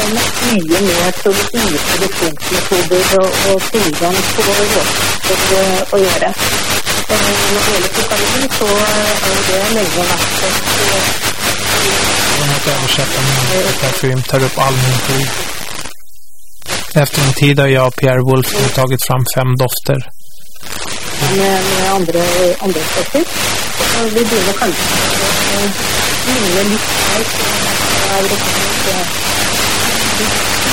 mye mer produktionsmetoder og tilgang på råstoff å gjøre. Når det gjelder kokain så det lenge vært Den här översättaren parfym tar upp allmän tid. Efter en tid har jag och Pierre Wolf tagit fram 5 dofter. Med andre stoffer. Vi begynner kanskje lignende litt mer